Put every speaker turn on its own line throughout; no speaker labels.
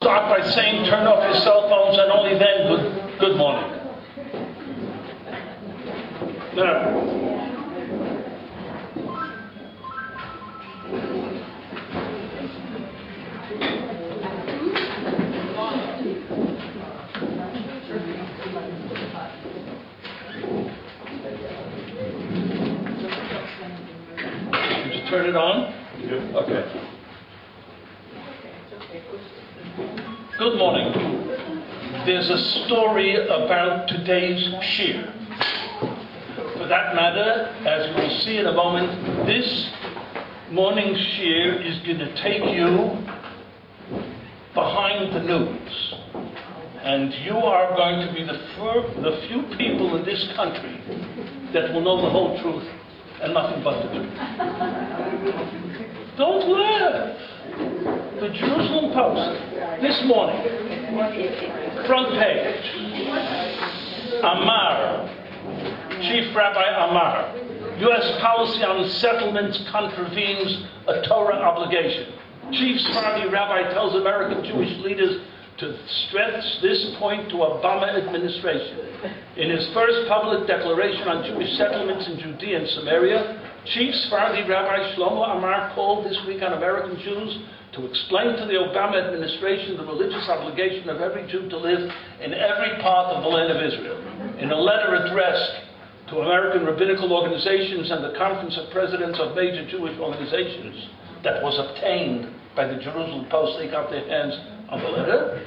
start by saying turn off your cell phones and only then good morning. Now, did you turn it on?
Yeah.
Okay. Good morning. There's a story about today's shir. For that matter, as you will see in a moment, this morning's shir is going to take you behind the news. And you are going to be the few people in this country that will know the whole truth and nothing but the truth. Don't laugh. The Jerusalem Post, this morning, front page, Amar, Chief Rabbi Amar, U.S. policy on settlements contravenes a Torah obligation. Chief Sephardi Rabbi tells American Jewish leaders to stress this point to Obama administration. In his first public declaration on Jewish settlements in Judea and Samaria, Chief Sephardi Rabbi Shlomo Amar called this week on American Jews to explain to the Obama administration the religious obligation of every Jew to live in every part of the land of Israel. In a letter addressed to American rabbinical organizations and the Conference of Presidents of Major Jewish Organizations that was obtained by the Jerusalem Post, they got their hands on the letter.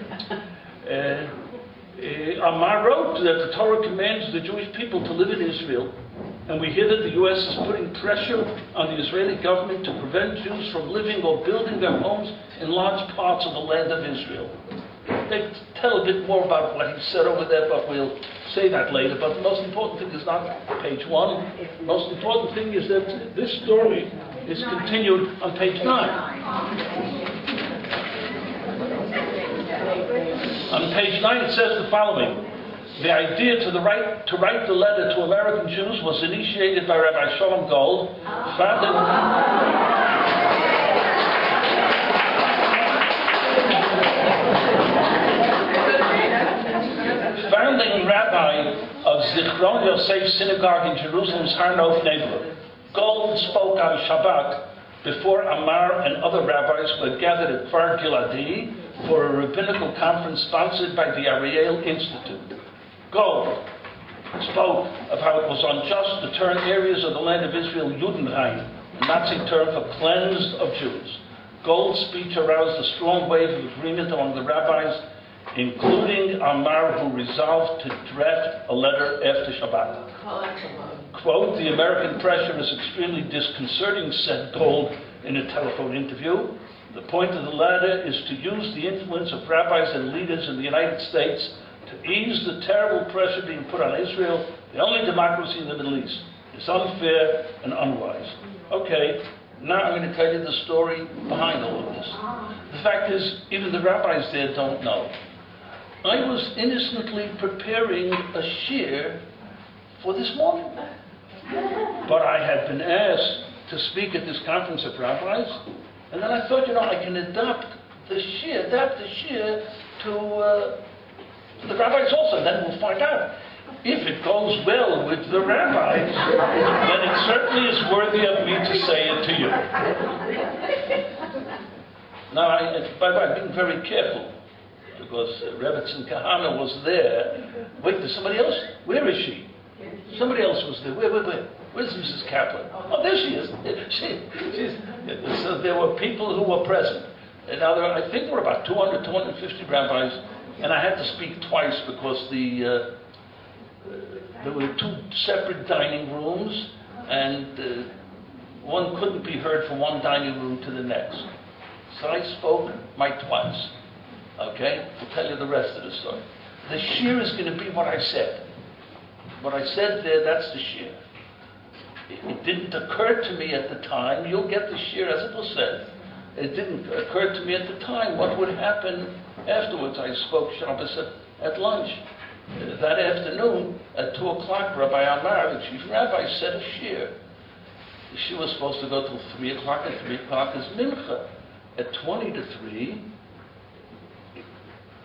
Amar wrote that the Torah commands the Jewish people to live in Israel, and we hear that the U.S. is putting pressure on the Israeli government to prevent Jews from living or building their homes in large parts of the land of Israel. They tell a bit more about what he said over there, but we'll say that later. But the most important thing is not page 1. The most important thing is that this story is continued on page 9. On page 9 it says the following. The idea to write the letter to American Jews was initiated by Rabbi Shalom Gold, founding rabbi of Zichron Yosef Synagogue in Jerusalem's Har Nof neighborhood. Gold spoke on Shabbat before Amar and other rabbis were gathered at Kfar Giladi for a rabbinical conference sponsored by the Ariel Institute. Gold spoke of how it was unjust to term areas of the land of Israel Judenrein, a Nazi term for cleansed of Jews. Gold's speech aroused a strong wave of agreement among the rabbis, including Amar, who resolved to draft a letter after Shabbat. Quote, the American pressure is extremely disconcerting, said Gold in a telephone interview. The point of the letter is to use the influence of rabbis and leaders in the United States to ease the terrible pressure being put on Israel, the only democracy in the Middle East. It's unfair and unwise. Okay, now I'm going to tell you the story behind all of this. The fact is, even the rabbis there don't know. I was innocently preparing a shir for this morning. But I had been asked to speak at this conference of rabbis, and then I thought, I can adapt the shir to the rabbis also, then we'll find out. If it goes well with the rabbis, then it certainly is worthy of me to say it to you. Now, by the way, I've been very careful, because Rebbetzin Kahana was there. Wait, there's somebody else? Where is she? Somebody else was there. Where? Where's Mrs. Kaplan? Oh, there she is. So there were people who were present. Now, I think there were about 200, 250 rabbis, and I had to speak twice because there were 2 separate dining rooms, and one couldn't be heard from one dining room to the next. So I spoke twice. Okay? I'll tell you the rest of the story. The shir is going to be what I said. What I said there, that's the shir. It didn't occur to me at the time. You'll get the shir as it was said. It didn't occur to me at the time what would happen afterwards. I spoke Shabbos at lunch. That afternoon, at 2 o'clock, Rabbi Amar, the chief rabbi, said a shir. The shir was supposed to go till 3 o'clock, and 3 o'clock is mincha. At 20 to 3,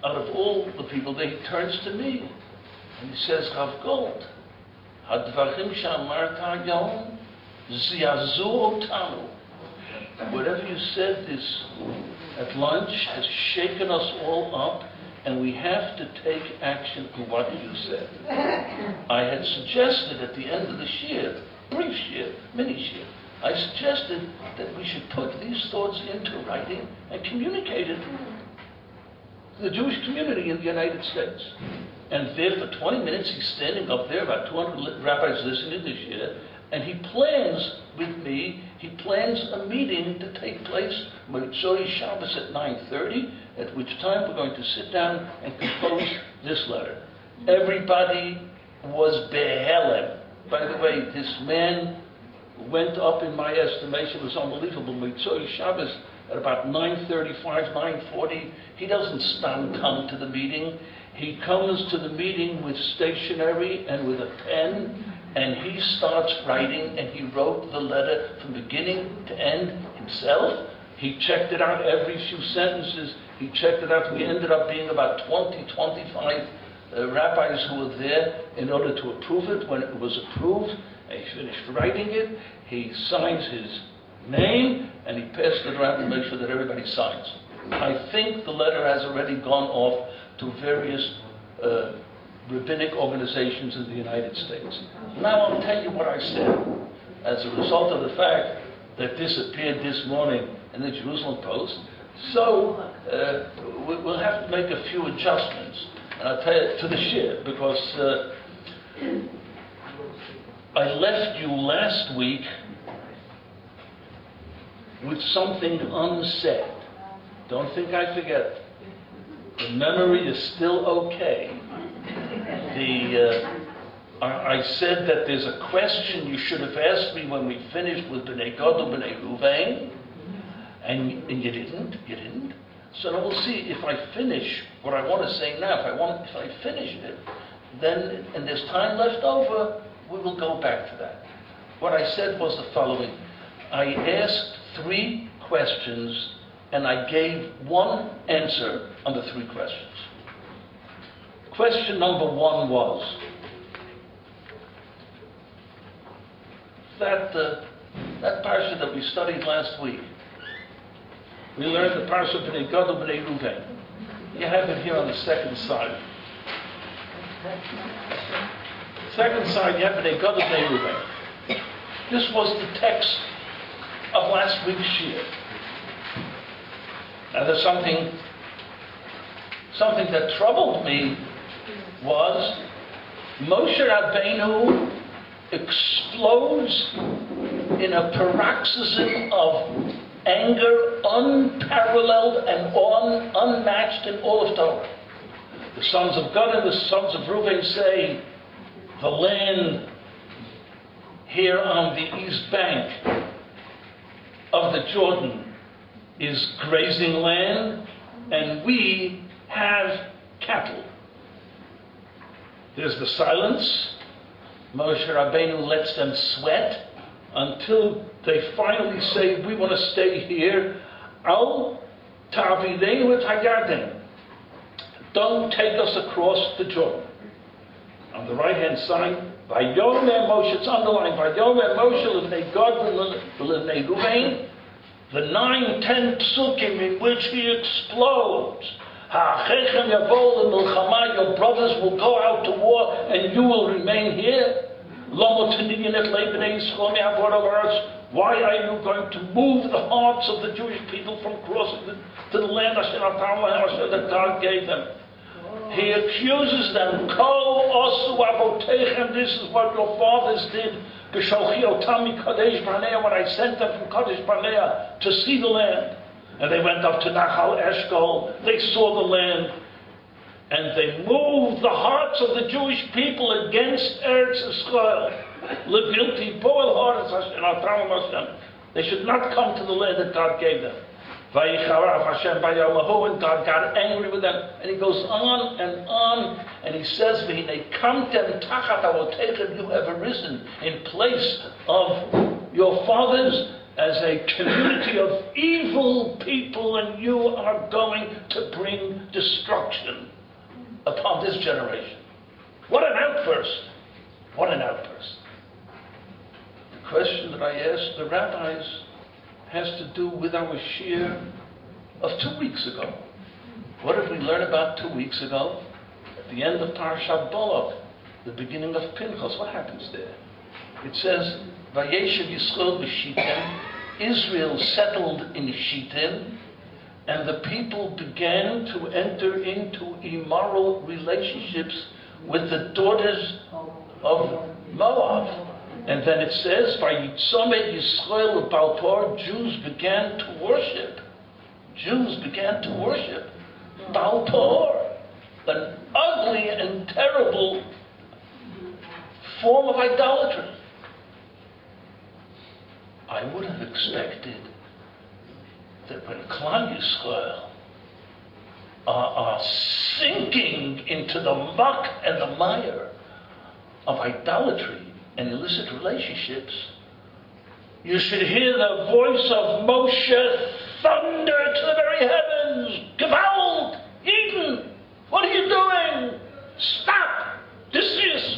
out of all the people there, he turns to me and he says, Rav Gold, Hadvarim Shamart Hayom Ziazu Otanu. Whatever you said this at lunch has shaken us all up, and we have to take action on what you said. I had suggested at the end of the shiur, brief shiur, mini shiur, I suggested that we should put these thoughts into writing and communicate it to the Jewish community in the United States. And there for 20 minutes he's standing up there, about 200 rabbis listening to this shiur, and he plans with me, he plans a meeting to take place Motzei Shabbos at 9:30, at which time we're going to sit down and compose this letter. Everybody was behelem. By the way, this man went up, in my estimation, it was unbelievable. Motzei Shabbos at about 9:35, 9:40. He doesn't come to the meeting. He comes to the meeting with stationery and with a pen, and he starts writing, and he wrote the letter from beginning to end himself. He checked it out every few sentences. He checked it out. We ended up being about 20, 25 rabbis who were there in order to approve it. When it was approved, and he finished writing it, he signs his name, and he passed it around to make sure that everybody signs. I think the letter has already gone off to various rabbinic organizations in the United States. Now I'll tell you what I said. As a result of the fact that this appeared this morning in the Jerusalem Post, so we'll have to make a few adjustments. And I'll tell you to the shiur, because I left you last week with something unsaid. Don't think I forget. The memory is still okay. I said that there's a question you should have asked me when we finished with Bnei Gad and Bnei Ruvain, and you didn't. So now we'll see if I finish what I want to say now. If I finish it, then, and there's time left over, we will go back to that. What I said was the following. I asked 3 questions, and I gave 1 answer on the 3 questions. Question number 1 was that parsha that we studied last week. We learned the parsha of Bnei Gad and Bnei Ruvain. You have it here on the second side. Second side, you have Bnei Gad and Bnei Ruvain. This was the text of last week's shiur. Now there's something that troubled me was Moshe Rabbeinu explodes in a paroxysm of anger unparalleled and unmatched in all of Torah. The sons of Gad and the sons of Reuven say, the land here on the east bank of the Jordan is grazing land, and we have cattle. There's the silence. Moshe Rabbeinu lets them sweat until they finally say, we want to stay here. Al ta'avideinu et hayarden. Don't take us across the Jordan. On the right-hand side, Vayomer Moshe, it's underlined, Vayomer Moshe l'bnei Gad l'bnei Ruvain, the 9-10 psukim in which he explodes. Ha'achechem yavol l'milchama, your brothers will go out to war and you will remain here. Why are you going to move the hearts of the Jewish people from crossing to the land that God gave them? He accuses them, this is what your fathers did when I sent them from Kadesh Barnea to see the land. And they went up to Nachal Eshkol, they saw the land, and they moved the hearts of the Jewish people against Eretz Yisrael. They should not come to the land that God gave them. And God got angry with them. And he goes on, and he says, you have arisen in place of your fathers, as a community of evil people, and you are going to bring destruction upon this generation. What an outburst! What an outburst. The question that I asked the rabbis has to do with our shir of 2 weeks ago. What did we learn about 2 weeks ago? At the end of Parashat Balak, the beginning of Pinchas, what happens there? It says, Vayeshev Yisrael b'Shittim, Israel settled in Shittim, and the people began to enter into immoral relationships with the daughters of Moab. And then it says, Vayitzomed Yisrael Baal-Peor, Jews began to worship. Jews began to worship Baal-Peor, an ugly and terrible form of idolatry. I would have expected that when Klal Yisrael are sinking into the muck and the mire of idolatry and illicit relationships, you should hear the voice of Moshe thunder to the very heavens. Gewalt! Eden! What are you doing? Stop! Desist!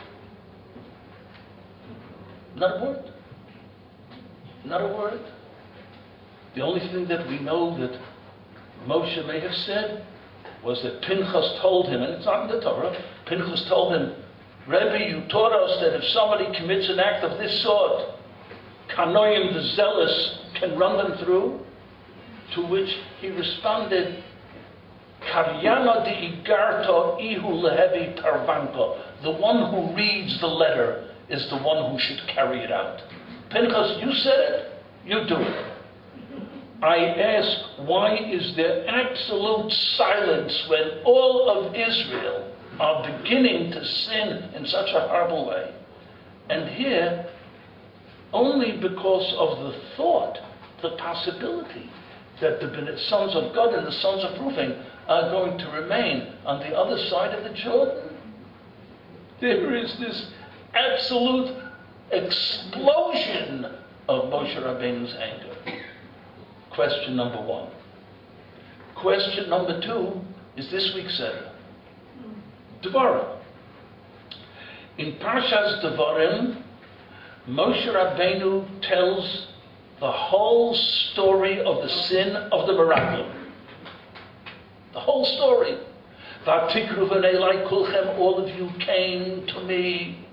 Not a word. Not a word. The only thing that we know that Moshe may have said was that Pinchas told him, and it's not in the Torah, Pinchas told him, Rebbe, you taught us that if somebody commits an act of this sort, Kanoim the zealous can run them through. To which he responded, Karyana de igarto ihu lehevi parvanko. The one who reads the letter is the one who should carry it out. Pinchas, you said it, you do it. I ask, why is there absolute silence when all of Israel are beginning to sin in such a horrible way? And here, only because of the thought, the possibility, that the sons of God and the sons of Reuven are going to remain on the other side of the Jordan. There is this absolute explosion of Moshe Rabbeinu's anger. Question number one. Question number two is this week's Seder. Devarim. In Parshas Devarim, Moshe Rabbeinu tells the whole story of the sin of the Meraglim. The whole story. V'atikru v'neilai kulchem, all of you came to me,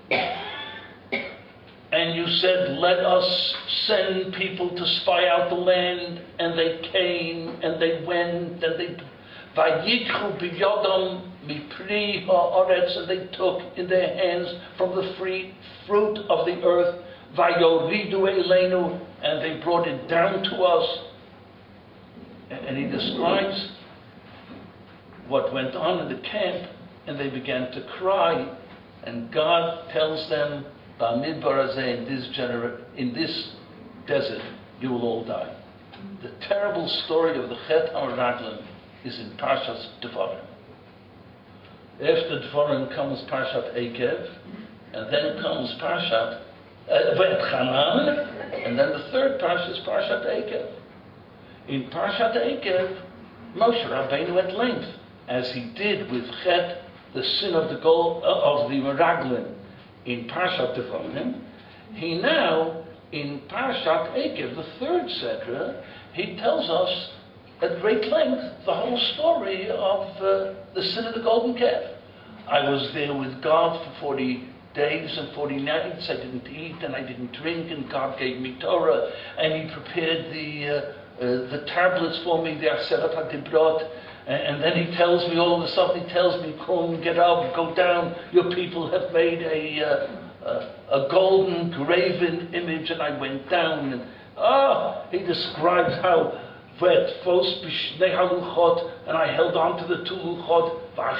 and you said, let us send people to spy out the land, and they came, and they went, and they vayikru b'yodam mipri ha'aretz, and they took in their hands from the free fruit of the earth, vayoridu eleinu, and they brought it down to us. And he describes what went on in the camp, and they began to cry, and God tells them, in this desert, you will all die. The terrible story of the Chet HaMeraglim is in Parshas Devarim. After Devarim comes Parshat Eikev, and then comes Parshat Chanan, and then the third Parsha is Parshat Eikev. In Parshat Eikev, Moshe Rabbeinu at length, as he did with Chet, the sin of the Meraglim, in Parshat Devarim, he now, in Parshat Eikev, the third Seder, he tells us at great length the whole story of the sin of the golden calf. I was there with God for 40 days and 40 nights. I didn't eat and I didn't drink, and God gave me Torah, and he prepared the tablets for me, the Aseret HaDibrot. And then he tells me all of a sudden, he tells me, come, get up, go down, your people have made a golden graven image, and I went down, and he describes how and I held on to the two luchot,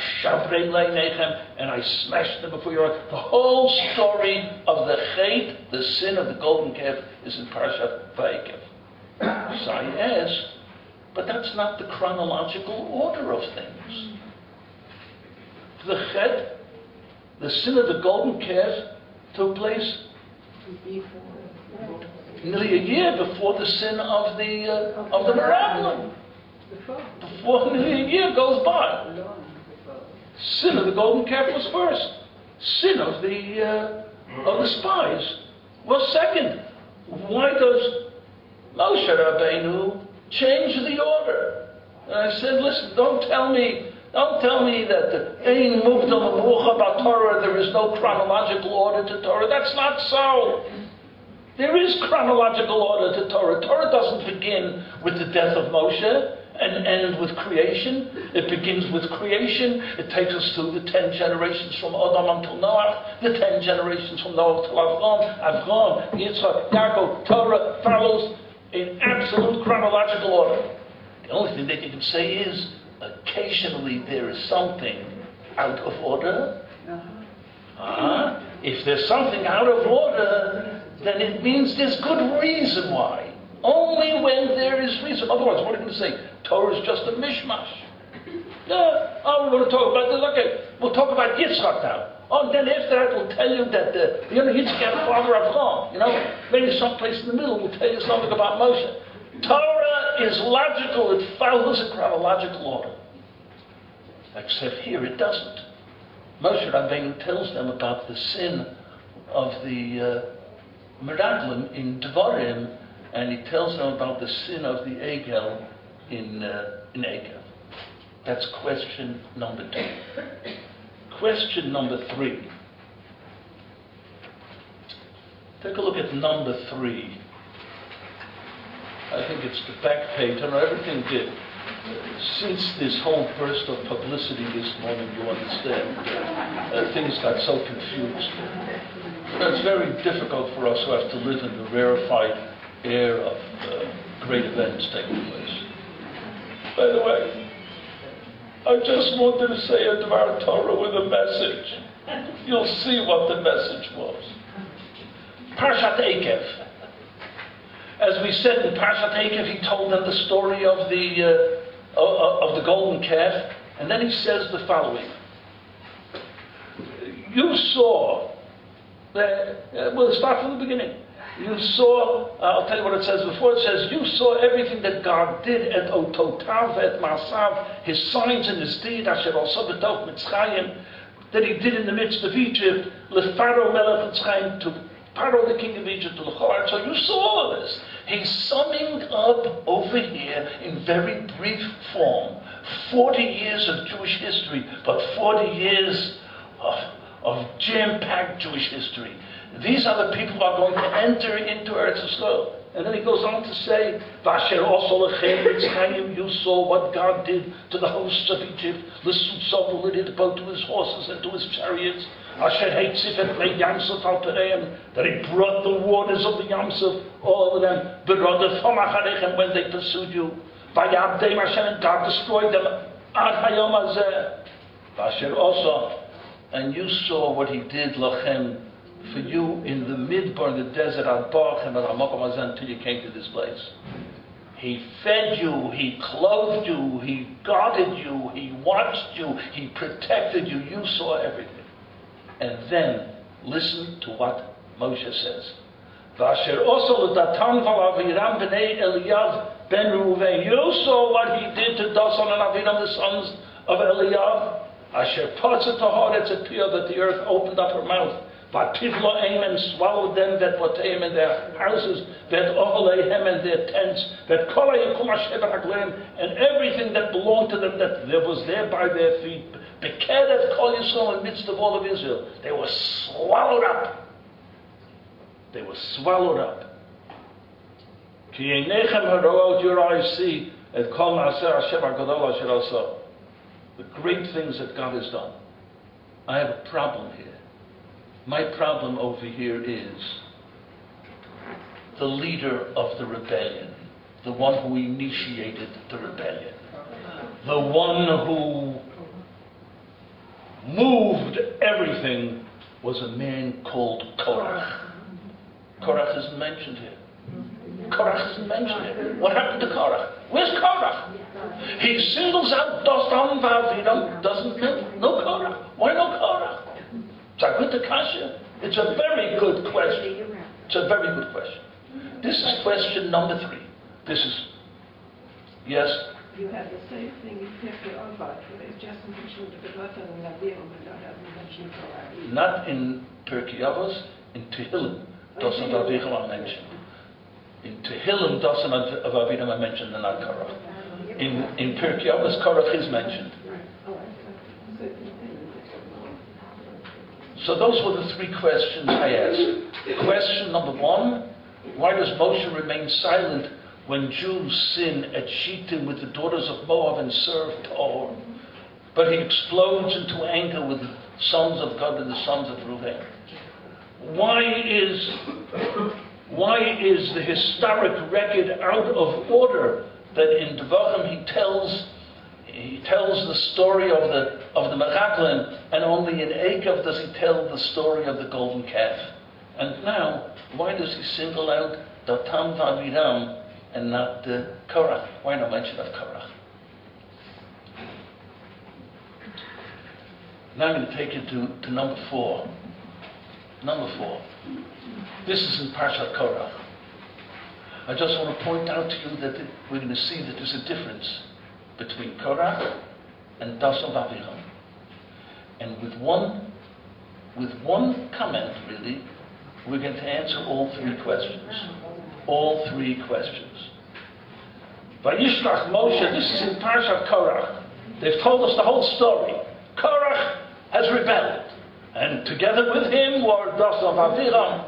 and I smashed them before your eyes. The whole story of the Chet, the sin of the golden calf, is in Parshat Vaikev. So I asked, but that's not the chronological order of things. The Chet, the sin of the golden calf, took place nearly a year before the sin of the Meraglim. Before nearly a year goes by. Sin of the golden calf was first. Sin of the spies was second. Why does Moshe Rabbeinu change the order? And I said, listen, don't tell me that Ein Mukdam U'Machuar about Torah, there is no chronological order to Torah. That's not so. There is chronological order to Torah. Torah doesn't begin with the death of Moshe and end with creation. It begins with creation. It takes us through the 10 generations from Adam until Noah, the 10 generations from Noah till Avram, Yitzchak, Yaakov. Torah follows in absolute chronological order. The only thing that you can say is, occasionally there is something out of order. If there's something out of order, then it means there's good reason why. Only when there is reason. Otherwise, what are you going to say? Torah is just a mishmash. Yeah. Oh, we're going to talk about this. Okay, we'll talk about Yitzchak now. Oh, then after that, we'll tell you that Yitzchak had father Avraham. Maybe someplace in the middle we'll tell you something about Moshe. Torah is logical. It follows a chronological order. Except here, it doesn't. Moshe Rabbeinu tells them about the sin of the Meraglim in Devarim, and he tells them about the sin of the Egel in Egel. That's question number 2. Question number 3. Take a look at number 3. I think it's the back page. I don't know, everything did. Since this whole burst of publicity this morning, you understand, things got so confused. It's very difficult for us who have to live in the rarefied air of great events taking place. By the way, I just wanted to say a Dvar Torah with a message. You'll see what the message was. Parshat Eikev. As we said in Parshat Eikev, he told them the story of the golden calf, and then he says the following. You saw, we'll start from the beginning. You saw, I'll tell you what it says before. It says, you saw everything that God did at Ototav, at Masav, his signs and his deed, Asher also b'tov Mitzrayim, that he did in the midst of Egypt, Lefaro Melech Mitzrayim, to Paro the king of Egypt, to Lechor. So you saw all of this. He's summing up over here in very brief form 40 years of Jewish history, but 40 years of jam-packed Jewish history. These are the people who are going to enter into Eretz Yisrael. And then he goes on to say, Vasher also lechem Mitzrayim, you saw what God did to the hosts of Egypt, L'sutzav ulidid both to his horses and to his chariots, Asher heitzif et mei Yamsuf al Pereim, that he brought the waters of the Yamsuf, all of them, Berodef Homacharechem, when they pursued you, Vayabdeim Hashem, and God destroyed them, Ad Hayom Hazeh, Vasher also, and you saw what he did, Lachem, for you in the midbar, in the desert, until you came to this place. He fed you, he clothed you, he guarded you, he watched you, he protected you. You saw everything. And then listen to what Moshe says. Vasher also l'datan v'aviram b'nei Eliyav ben Reuven. You saw what he did to Dasan and Aviram, the sons of Eliyav. Asher parted the heart, it's appeared that the earth opened up her mouth. But Tivlo aim and swallowed them that Vateim in their houses, that Oholeihem and their tents, that Kolayim and everything that belonged to them that was there by their feet. Bekedet Kol Yisrael in the midst of all of Israel. They were swallowed up. They were swallowed up. Ki einechem haroot, your eyes see, et kol ma'aser Hashem HaGadol asher asa. The great things that God has done. I have a problem here. My problem over here is the leader of the rebellion, the one who initiated the rebellion, the one who moved everything was a man called Korach. Korach isn't mentioned here. Korach isn't mentioned here. What happened to Korach? Where's Korach? He singles out Dasan v'Aviram, doesn't no Korach. Why no Korach? It's a good kasha. It's a very good question. It's a very good question. This is question number 3. This is, yes?
You have the same thing in Pirkei Avot, where it's just mentioned the Begotten and Naviim, but not having mentioned Torah.
Not in Pirkei Avos, in Tehillim, Dosan Avicham are mentioned. In Tehillim, Dosan Avicham are mentioned and not Korach. In Pirkei Avos, Korach is mentioned. So those were the 3 questions I asked. Question number 1, why does Moshe remain silent when Jews sin at Shittim with the daughters of Moab and serve Tor? But he explodes into anger with the sons of God and the sons of Reuven. Why is the historic record out of order that in Devarim he tells the story of the Meraglim, and only in Eikev does he tell the story of the golden calf? And now, why does he single out Datan v'Aviram and not Korach? Why no mention of Korach? Now I'm going to take you to number 4. Number 4. This is in Parshat Korach. I just want to point out to you that we're going to see that there's a difference between Korach and Dasan v'Aviram. And with one comment, really, we're going to answer all 3 questions. All 3 questions. Vayishlach Moshe, this is in Parshat Korach. They've told us the whole story. Korach has rebelled. And together with him were Dasan v'Aviram.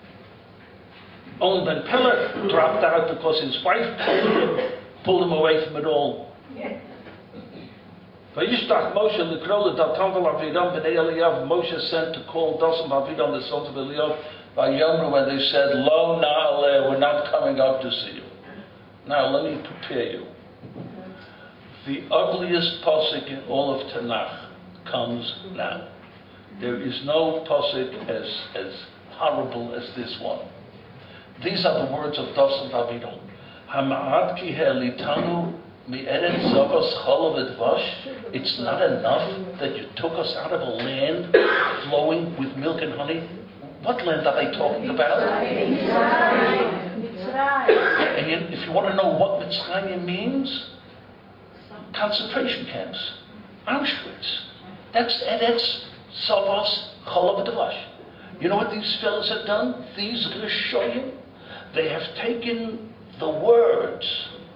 On Ben Pelet dropped out because his wife pulled him away from it all. Vayishtach Moshe l'krol Datan v'Aviram b'nei Eliyav. Moshe sent to call Dasan v'Aviram, the sons of Eliyav, Vayomru, when they said, Lo na'aleh, we're not coming up to see you. Now let me prepare you. The ugliest pasuk in all of Tanakh comes now. There is no pasuk as horrible as this one. These are the words of Dasan v'Aviram. Hama'at ki helitanu mi'eret zavas chalav v'dvash. It's not enough that you took us out of a land flowing with milk and honey. What land are they talking about? And if you want to know what Mitzrayim means, concentration camps, Auschwitz. That's Savas Chalav Dvash. You know what these fellows have done? These Rishoyim, they have taken the words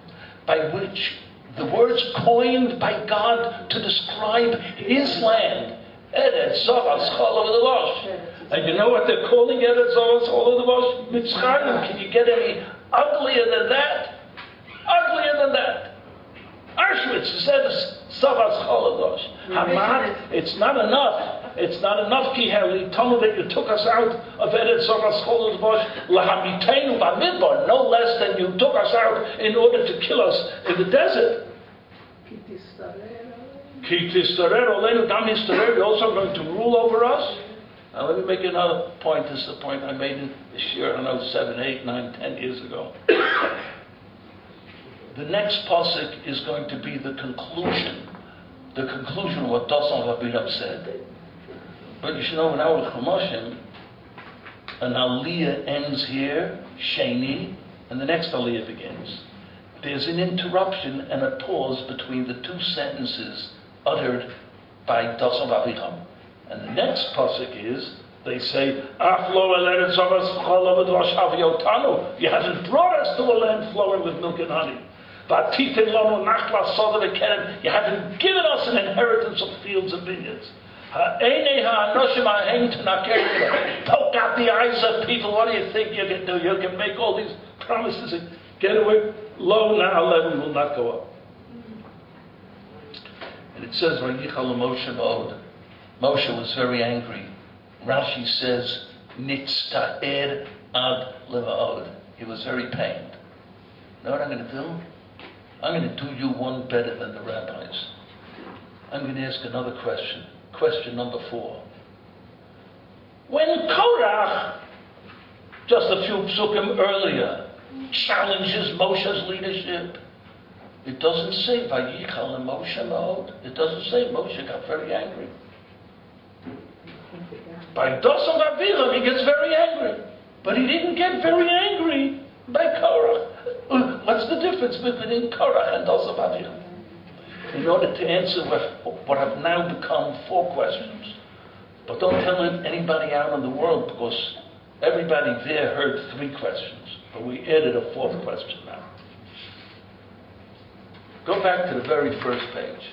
coined by God to describe His land. Eretz Zavas Chalav Dvash. And you know what they're calling Eretz Zavas Chalav Dvash? Mitzrayim. Can you get any uglier than that? Uglier than that. Auschwitz is Eretz Zavas Chalav Dvash. Hamat, it's not enough. It's not enough, Kiheli, tell me that you took us out of Eretz Zavas Chalav Dvash, Lahamitenu Bamidbar, no less than you took us out in order to kill us in the desert. You're also going to rule over us? Now let me make another point. This is the point I made this year, I don't know, 7, 8, 9, 10 years ago. The next pasuk is going to be the conclusion of what Dasan v'Aviram said. But you should know in our Chumashim, an aliyah ends here, Sheni, and the next aliyah begins. There's an interruption and a pause between the 2 sentences uttered by Dasan v'Aviram. And the next pasuk is, they say, you haven't brought us to a land flowing with milk and honey. You haven't given us an inheritance of fields and vineyards. Poke out the eyes of people. What do you think you can do? You can make all these promises and get away. Lo na'aleh, we will not go up. And it says, Moshe was very angry. Rashi says, Nitzta'er ad levaod. He was very pained. You know what I'm going to do? I'm going to do you one better than the rabbis. I'm going to ask another question. Question number 4. When Korach, just a few psukim earlier, challenges Moshe's leadership, it doesn't say Vayichal and Moshe Ma'od. It doesn't say Moshe got very angry. By Dasan v'Aviram, he gets very angry. But he didn't get very angry By Korach. What's the difference between Korach and Dosav Aviram? In order to answer what have now become 4 questions, but don't tell anybody out in the world, because everybody there heard 3 questions, but we added a 4th question now. Go back to the very first page.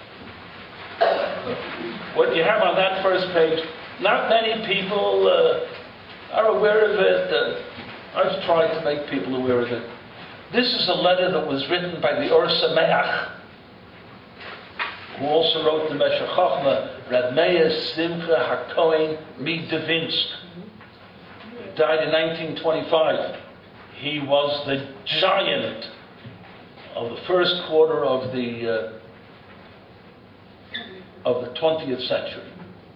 What you have on that first page, not many people are aware of it. I've tried to make people aware of it. This is a letter that was written by the Or Sameach, who also wrote the Meshech Chochmah, Reb Meir Simcha HaKohen Midevinsk. He died in 1925. He was the giant of the first quarter of the 20th century.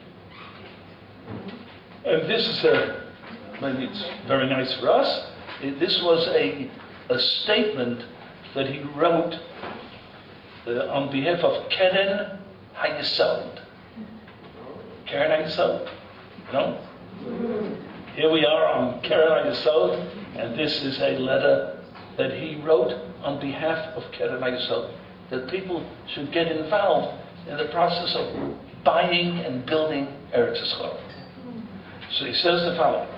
And this is maybe it's very nice for us. This was a statement that he wrote on behalf of Keren HaYesod. Keren HaYesod? No? Here we are on Keren HaYesod, and this is a letter that he wrote on behalf of Keren HaYesod, that people should get involved in the process of buying and building Eretz Yisrael. So he says the following.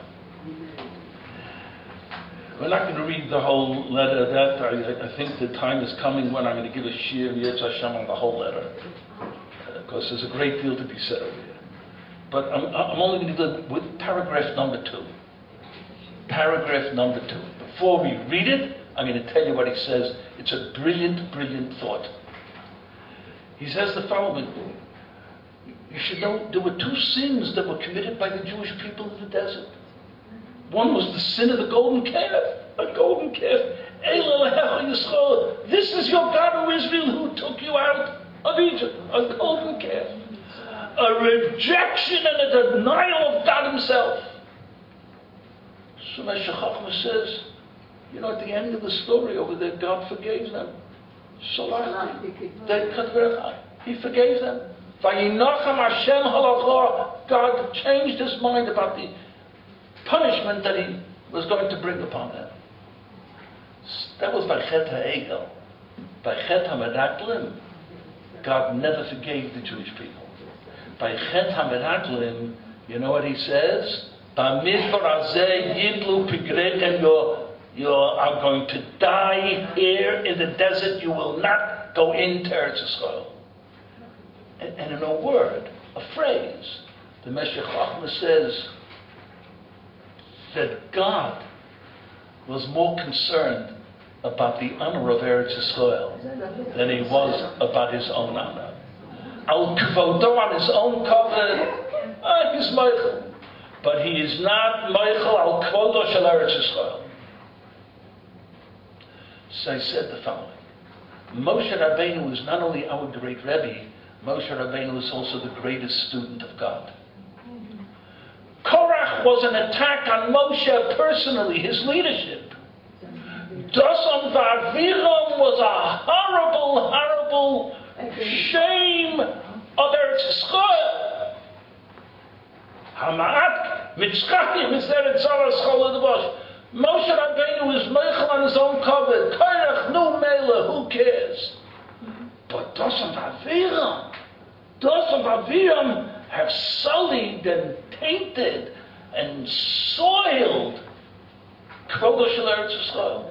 We're not going to read the whole letter. I think the time is coming when I'm going to give a shir Yetz Hashem on the whole letter, because there's a great deal to be said over here. But I'm only going to deal with paragraph number 2. Paragraph number 2. Before we read it, I'm going to tell you what he says. It's a brilliant, brilliant thought. He says the following. You should know there were 2 sins that were committed by the Jewish people in the desert. One was the sin of the golden calf. A golden calf. This is your God, O Israel, who took you out of Egypt. A golden calf. A rejection and a denial of God himself. So Meshech Chochmah says, you know, at the end of the story over there, God forgave them. He forgave them. Vayinochem Hashem halachor. God changed his mind about the punishment that he was going to bring upon them. That was by Chet HaEgel. By Chet HaMeraklim, God never forgave the Jewish people. By Chet HaMeraklim, you know what he says? B'midbar hazeh yitlu pigrechem, you are going to die here in the desert. You will not go into Eretz Yisrael. And in a word, a phrase, the Meshech Chochmah says that God was more concerned about the honor of Eretz Yisrael than he was about his own honor. Al kvodo, on his own covenant, he's Meichel. But he is not Meichel al kvodo shel Eretz Yisrael. So I said the following. Moshe Rabbeinu is not only our great Rebbe, Moshe Rabbeinu is also the greatest student of God. Korach was an attack on Moshe personally, his leadership. Dosan V'Aviram was a horrible, horrible shame of Eretz Yisrael. Hama'at mitzchachim is Eretz Yisrael. Moshe Rabbeinu is meichel on his own cover. Korach, no mela, who cares? But Dosan V'Aviram have sullied and tainted and soiled Kvodo Shel Eretz Yisrael.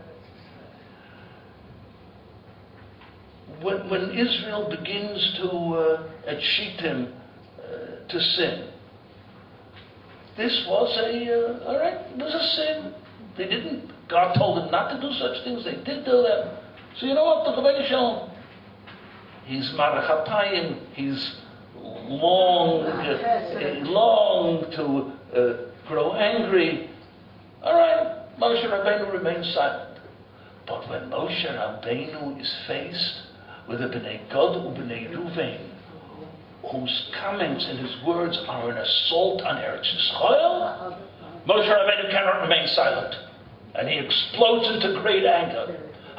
When Israel begins to at Shittim to sin, this was it was a sin. They didn't. God told them not to do such things. They did do them. So you know what? The Rebbeinu Shalom, he's marachatayim. He's long to grow angry. All right, Moshe Rabbeinu remains silent. But when Moshe Rabbeinu is faced with the Bnei Gad u'Bnei Ruvain, whose comments and his words are an assault on Eretz Yisrael, Moshe Rabbeinu cannot remain silent, and he explodes into great anger.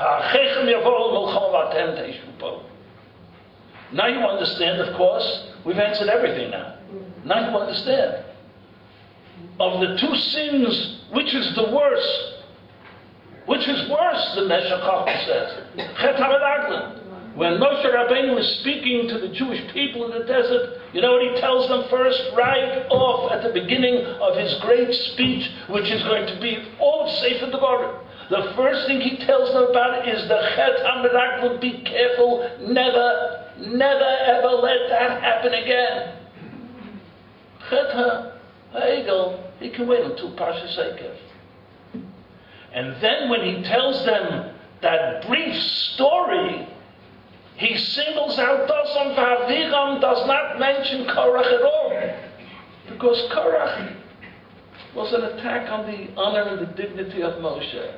Now you understand, of course, we've answered everything now. Now you understand. Of the 2 sins, which is the worst? which is worse, the Meshech Chochmah says. Chet HaMeraglim. When Moshe Rabbeinu was speaking to the Jewish people in the desert, you know what he tells them first? Right off at the beginning of his great speech, which is going to be all of Sefer Devarim. The first thing he tells them about is the Chet HaMeraglim. Be careful, never ever let that happen again. Chet HaEgel, he can wait until Parshas Eikev. And then when he tells them that brief story, he singles out Dosan V'Aviram, does not mention Korach at all. Because Korach was an attack on the honor and the dignity of Moshe.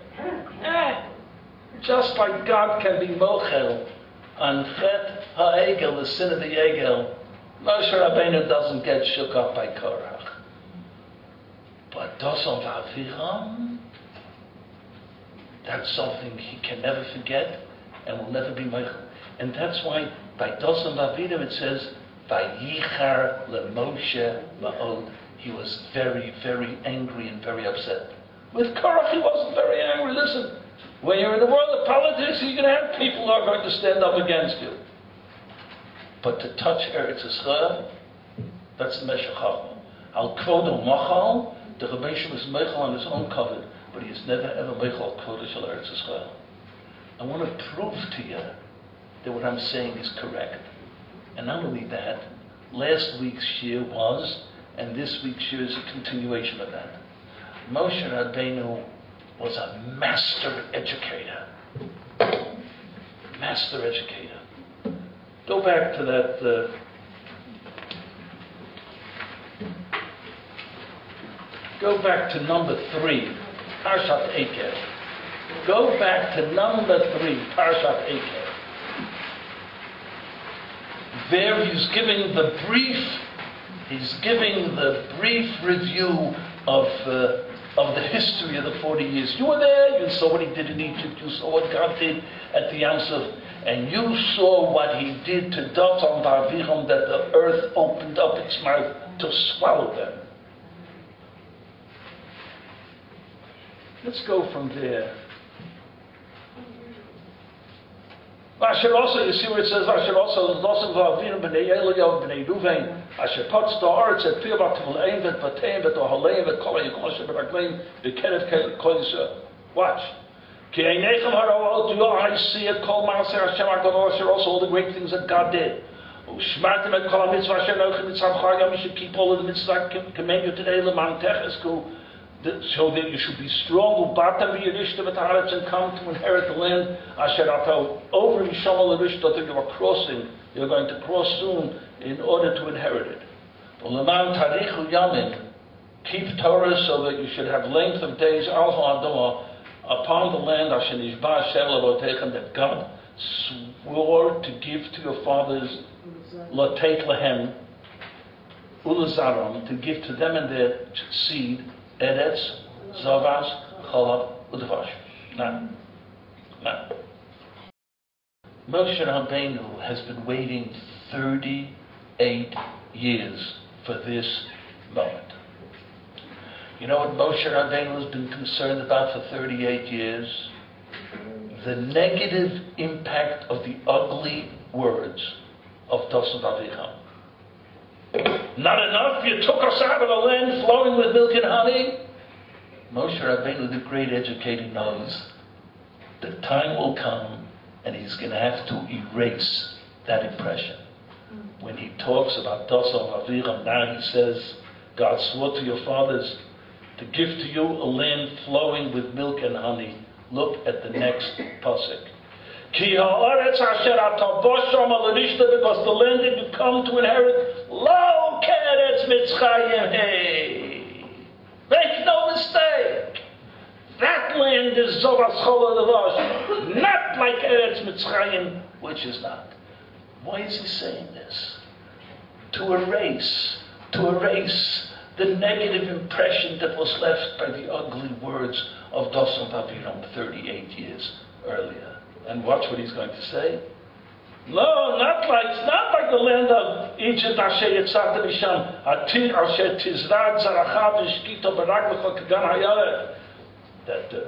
Just like God can be Mochel on Chet HaEgel, the sin of the Egel, Moshe Rabbeinu doesn't get shook up by Korach. But Dosan V'Aviram, that's something he can never forget and will never be Mochel. And that's why by Dosan V'Aviram it says, Vayichar leMoshe ma'od. He was very, very angry and very upset. With Korach he wasn't very angry. Listen, when you're in the world of politics, you're going to have people who are going to stand up against you. But to touch Eretz Yisrael, that's the Meshech Chochmah. Al Kvodo Machal, the Rebbe Shlomo is Mechal on his own covet, but he is never ever Mechal Kvodo Shel Eretz Yisrael. I want to prove to you that what I'm saying is correct. And not only that, last week's year was, and this week's year is a continuation of that. Moshe Rabbeinu was a master educator. Master educator. Go back to that. Go back to number 3, Parshat Eikev. Go back to number 3, Parshat Eikev. There he's giving the brief review of the history of the 40 years. You were there, you saw what he did in Egypt, you saw what God did at the Yam Suf, and you saw what he did to Dotan V'Aviram, that the earth opened up its mouth to swallow them. Let's go from there. Asher also, you see where it says, Asher also, Dosan V'Aviram b'nei Eliyav b'nei Ruvain, Asher potz da'aretz et pir v'atvuleim v'tvateim v'tohaleim v'kol ha'yikol asher b'ragleim v'kerev kol Yisrael. Watch. Ki einechem ha'ro'ot, you I see it, kol ma'aser Hashem HaGadol, Asher also all the great things that God did. U'shmartem et kol ha'mitzvah Asher no'chem mitzavcha, you should keep all of the mitzvah command you today, l'man techesku, so that you should be strong, and come to inherit the land. Over that you are crossing, you're going to cross soon in order to inherit it. Keep Torah so that you should have length of days upon the land that God swore to give to your fathers, to give to them and their seed. Eretz, Zavas, Chalav, Udvash. Now. Moshe Rabbeinu has been waiting 38 years for this moment. You know what Moshe Rabbeinu has been concerned about for 38 years? The negative impact of the ugly words of Dosan V'Aviram. Not enough, you took us out of a land flowing with milk and honey. Moshe Rabbeinu, the great educator, knows the time will come and he's going to have to erase that impression. When he talks about Dosan V'Aviram, now he says, God swore to your fathers to give to you a land flowing with milk and honey. Look at the next pasuk. Ki ha'aretz asher ata bosham al-rishta, because the land that you come to inherit, lo keretz Mitzrayim, hey. Make no mistake. That land is Zovas Chola Devash, not like Eretz Mitzrayim, which is not. Why is he saying this? To erase the negative impression that was left by the ugly words of Dosan V'Aviram 38 years earlier. And watch what he's going to say. No, not like the land of Egypt. Asher yitzata misham, atir asher tizrad zarachav v'shkito b'raglecha k'gan hayarech. That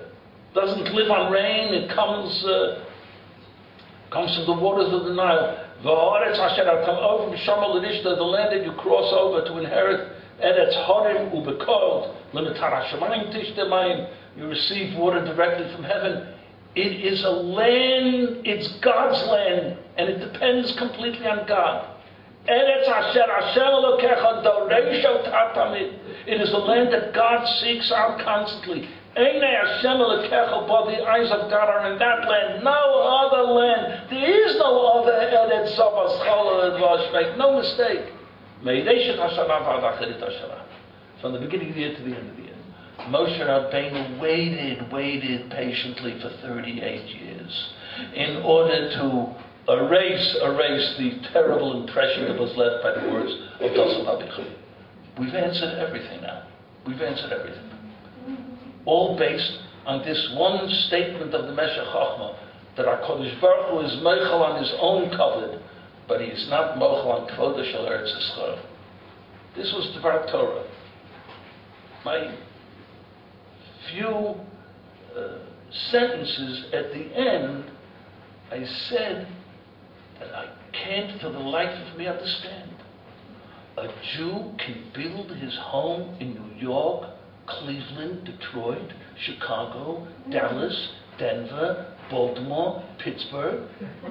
doesn't live on rain, it comes from the waters of the Nile. V'ha'aretz asher atam over b'shamal l'rishta, the land that you cross over to inherit, eretz harim u'bekod, l'mitar hashamayim tishtamayim, you receive water directly from heaven. It is a land, it's God's land, and it depends completely on God. Eretz asher Hashem Elokecha doreisho tatamid. It is a land that God seeks out constantly. Eine Hashem Elokecha, but the eyes of God are in that land. No other land. There is no other Eretz Zavas Chala Vashmek. No mistake. Meideshet Hashanah v'adachirit Hashanah. From the beginning of the year to the end of the year. Moshe Rabbeinu waited patiently for 38 years in order to erase the terrible impression that was left by the words of Dosam Abichai. We've answered everything now. We've answered everything. All based on this one statement of the Meshech Chochmah, that our Kodesh Baruch Hu is mochel on his own kavod, but he is not mochel on kvoda shel Eretz Yisrael. This was Dvar Torah. My few sentences at the end, I said that I can't for the life of me understand. A Jew can build his home in New York, Cleveland, Detroit, Chicago, Dallas, Denver, Baltimore, Pittsburgh,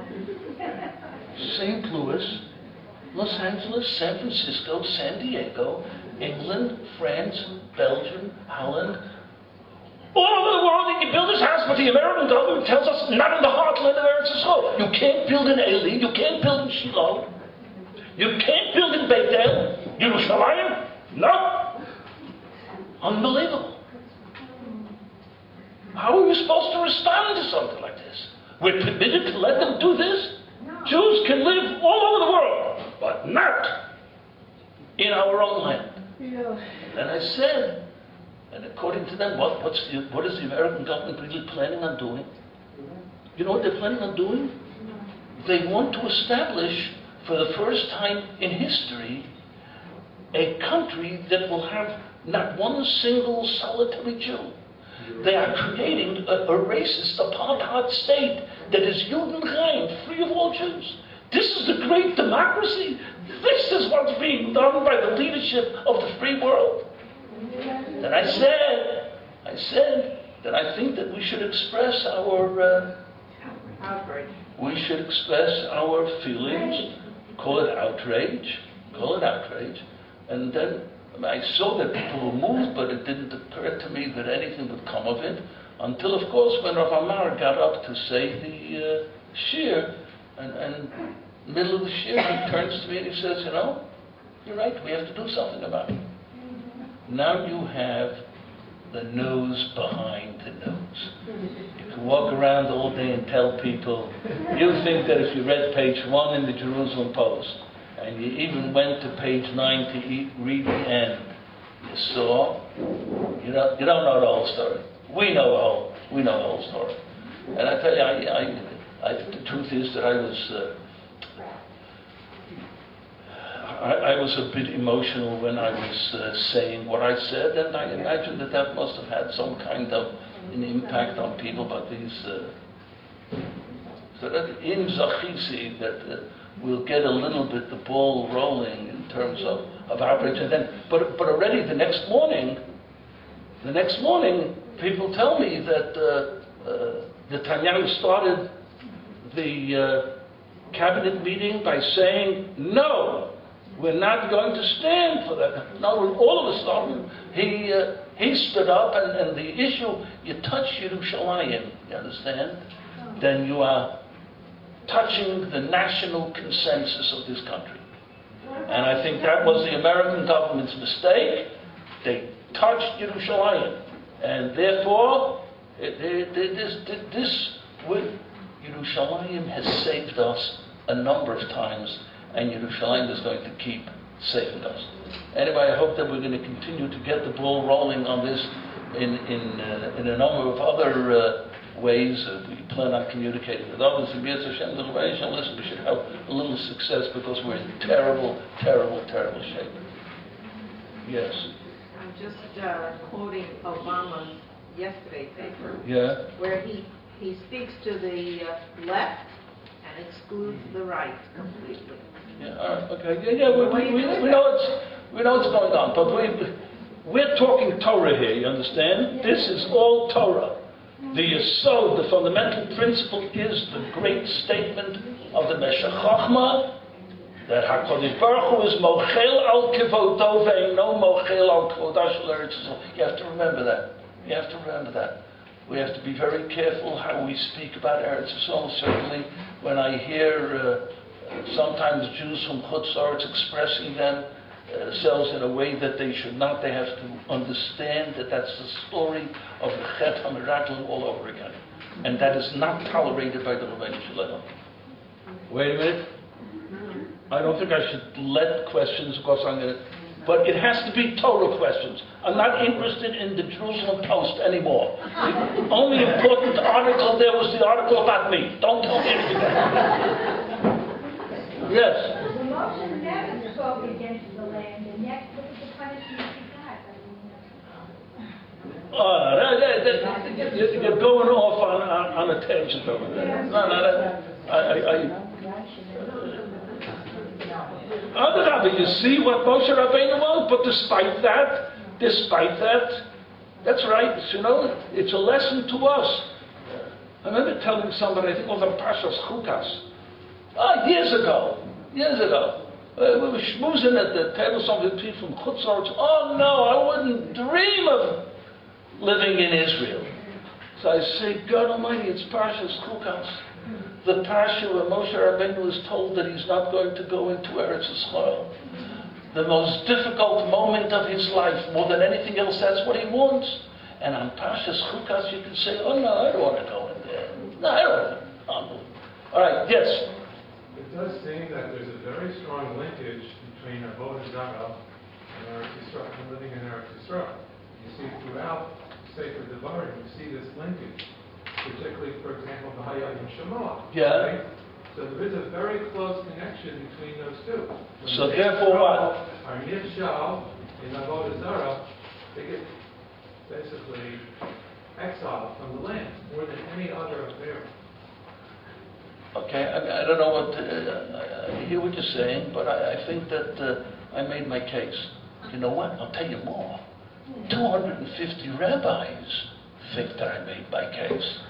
St. Louis, Los Angeles, San Francisco, San Diego, England, France, Belgium, Holland. All over the world, he can build his house, but the American government tells us not in the heartland of Eretz Yisrael. You can't build in Eli, you can't build in Shiloh, you can't build in Beit El, Yerushalayim. No. Unbelievable. How are we supposed to respond to something like this? We're permitted to let them do this? No. Jews can live all over the world, but not in our own land. Yeah. And I said, and according to them, what is the American government really planning on doing? You know what they're planning on doing? They want to establish, for the first time in history, a country that will have not one single solitary Jew. They are creating a racist apartheid state that is Judenrein, free of all Jews. This is the great democracy. This is what's being done by the leadership of the free world. And I said that I think that we should express our outrage. We should express our feelings. Call it outrage. And then I saw that people were moved, but it didn't occur to me that anything would come of it until, of course, when Rav Amar got up to say the shir, and middle of the shir, he turns to me and he says, "You know, you're right. We have to do something about it." Now you have the nose behind the nose. You can walk around all day and tell people. You think that if you read page 1 in the Jerusalem Post, and you even went to page 9 to read the end, you saw. You don't know the whole story. We know the whole story. And I tell you, the truth is that I was a bit emotional when I was saying what I said, and I imagine that must have had some kind of an impact on people. But these, so that in Zachisi, that we'll get a little bit the ball rolling in terms of outrage, and then, but already the next morning, people tell me that Netanyahu started the cabinet meeting by saying, "No, we're not going to stand for that." Now, all of a sudden, he stood up, and the issue, you touch Yerushalayim, you understand? Then you are touching the national consensus of this country. And I think that was the American government's mistake. They touched Yerushalayim. And therefore, Yerushalayim has saved us a number of times, and Yerushalayim is going to keep saving us. Anyway, I hope that we're going to continue to get the ball rolling on this in a number of other ways. We plan on communicating with others. And listen, we should have a little success because we're in terrible shape. Yes.
I'm just quoting Obama's yesterday's paper,
Yeah.
where he speaks to the left and excludes the right completely.
Yeah, all right, okay. Yeah, we know what's going on, but we're talking Torah here, you understand? This is all Torah. The yesod, the fundamental principle, is the great statement of the Meshech Chochmah, that HaKadosh Baruch Hu is mochel al kivodo ve'eino mochel al kvodah shel Eretz Yisrael. You have to remember that. You have to remember that. We have to be very careful how we speak about Eretz Yisrael. Certainly, when I hear sometimes Jews from Chutz La'aretz expressing themselves in a way that they should not, they have to understand that that's the story of the Chet HaMeraglim all over again. And that is not tolerated by the Rebbeinu Shalom. Wait a minute. I don't think I should let questions, of course I'm going to... But it has to be Torah questions. I'm not interested in the Jerusalem Post anymore. The only important article there was the article about me. Don't tell me anything else. Yes?
The Moshe never spoke against the land, and yet look at the punishment he got.
You're going off on a tangent over there. You see what Moshe Rabbeinu was, but despite that, that's right, you know, it's a lesson to us. I remember telling somebody, I think it was on Parshas Chukas, years ago, we were schmoozing at the table, some of the people from Chutz La'aretz. Oh no, I wouldn't dream of living in Israel. So I say, God Almighty, it's Parshas Chukas. The Parsha where Moshe Rabbeinu is told that he's not going to go into Eretz Yisrael. The most difficult moment of his life, more than anything else, that's what he wants. And on Parshas Chukas you can say, oh no, I don't want to go in there. No, I don't want to. All right, yes?
It does seem that there's a very strong linkage between Avodah Zarah and Eretz Yisrael, and living in Eretz Yisrael. You see throughout Sefer Devarim, you see this linkage. Particularly, for example, the Hayat and Shema.
Yeah.
Right? So there is a very close connection between those two.
So therefore what?
Are Nishal in Avodah Zarah, they get basically exiled from the land more than any other affair.
Okay, I don't know what, I hear what you're saying, but I think that I made my case. You know what? I'll tell you more. 250 rabbis think that I made my case.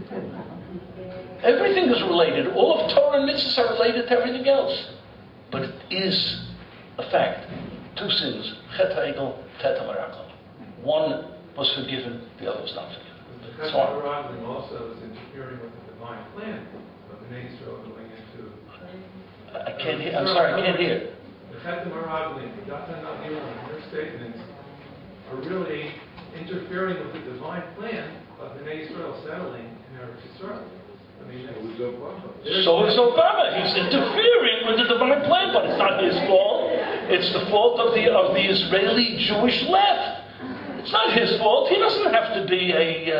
Everything is related. All of Torah and mitzvahs are related to everything else. But it is a fact. Two sins. Chet HaEgel, Tet HaMeraglim. One was forgiven, the other was not forgiven.
The Chet HaMeraglim also is interfering with the divine plan of the Israel going into...
I can't hear. I'm sorry, I can't hear.
The Chet HaMeraglim, the Datan Avilam, and their statements are really interfering with the divine plan of the Israel settling in Eretz Yisrael. I mean,
so is Obama. He's interfering with the divine plan, but it's not his fault. It's the fault of the Israeli Jewish left. It's not his fault. He doesn't have to be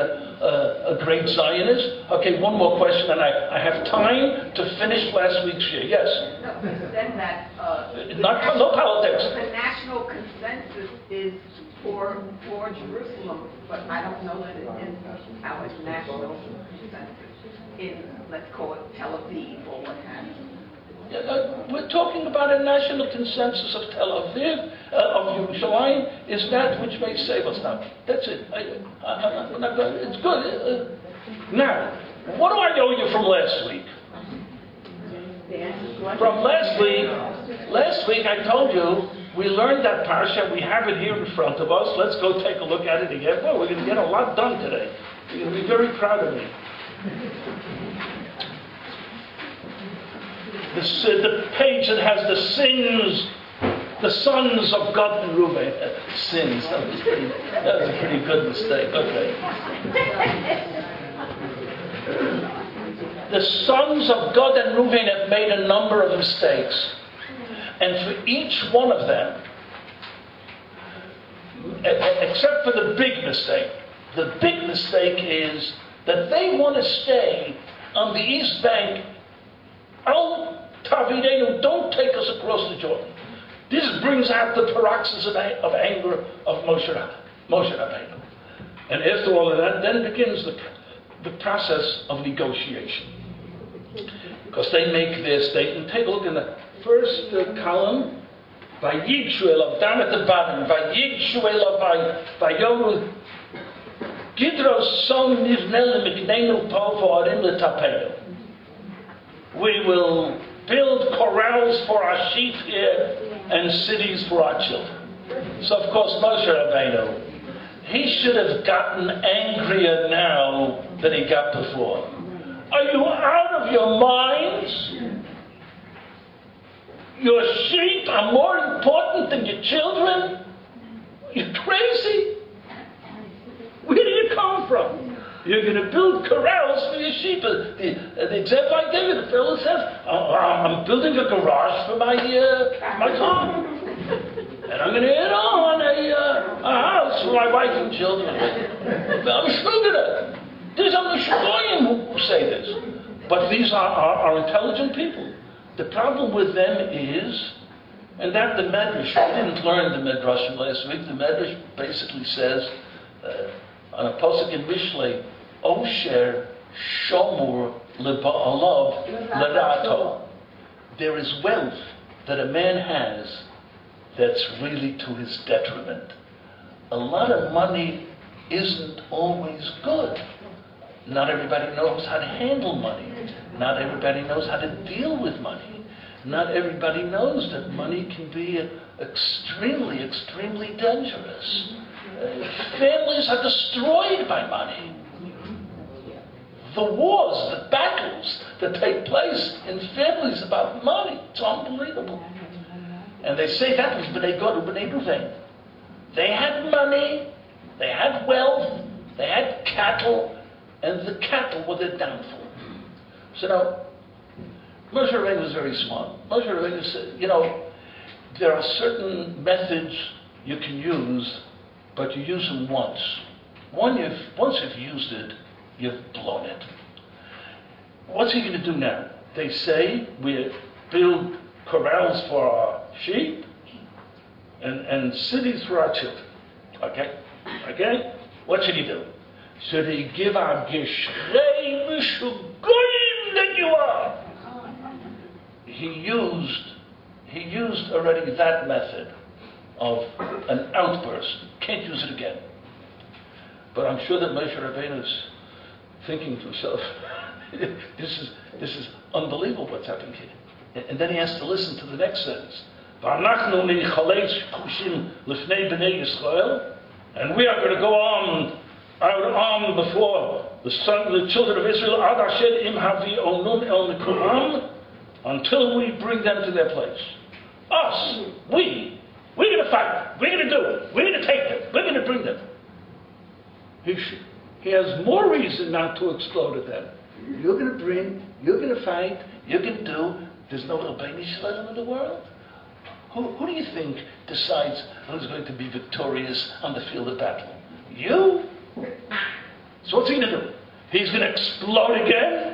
a great Zionist. Okay, one more question, and I have time to finish last week's year. Yes?
No, he said that
no politics.
The national consensus is for Jerusalem, but I don't know that it is our national consensus in, let's call it Tel Aviv or what have you.
We're talking about a national consensus of Tel Aviv, of Yerushalayim, is that which may save us now. That's it. I'm not going, it's good. Now, what do I owe you from last week? From last week I told you, we learned that parsha, we have it here in front of us. Let's go take a look at it again. Well, we're going to get a lot done today. You're going to be very proud of me. The page that has the sins, the sons of Gad and Reuben. Sins, that was a pretty good mistake. Okay. The sons of Gad and Reuben have made a number of mistakes. And for each one of them, except for the big mistake is that they want to stay on the East Bank. Al Tavidenu, don't take us across the Jordan. This brings out the paroxysm of anger of Moshe Rabbeinu. And after all of that, then begins the process of negotiation. Because they make their statement. Take a look in the first column. Vayigshua down at the bottom. Vayigshua Vayoru Gidros son nivnel miknenu po v'arim l'tapelu. We will build corrals for our sheep here and cities for our children. So of course Moshe Rabbeinu, he should have gotten angrier now than he got before. Are you out of your minds? Your sheep are more important than your children? You're crazy? Where do you come from? You're going to build corrals for your sheep. The example I gave you, the fellow says, I'm building a garage for my farm. And I'm going to add on a house for my wife and children. I'm still going to. There's only Shkoyim who say this. But these are intelligent people. The problem with them is, and that the Medrash, we didn't learn the Medrash last week, the Medrash basically says, on a posuk in Mishlei, Osher Shomur Leba'alav Lerato. There is wealth that a man has that's really to his detriment. A lot of money isn't always good. Not everybody knows how to handle money. Not everybody knows how to deal with money. Not everybody knows that money can be extremely, extremely dangerous. Families are destroyed by money. The wars, the battles that take place in families about money, it's unbelievable. And they say that was B'nai Gad u'B'nai Ruvain. They had money, they had wealth, they had cattle, and the cattle were their downfall. So now, Moshe Rabbeinu was very smart. Moshe Rabbeinu said, there are certain methods you can use, but you use them once. Once you've used it, you've blown it. What's he going to do now? They say we build corrals for our sheep and cities for our children. Okay? What should he do? Should he give our Geshrei Mishugoyim that you are? He used already that method of an outburst. Can't use it again. But I'm sure that Moshe Rabbeinu is thinking to himself, this is unbelievable what's happening here. And then he has to listen to the next sentence. And we are going to go out armed before the children of Israel until we bring them to their place. Us, we're going to fight. We're going to do it. We're going to take them. We're going to bring them. He has more reason not to explode at them. You're going to bring, you're going to fight, you're going to do. There's no Rabbeinu Shalom in the world. Who do you think decides who's going to be victorious on the field of battle? You? So what's he going to do? He's going to explode again?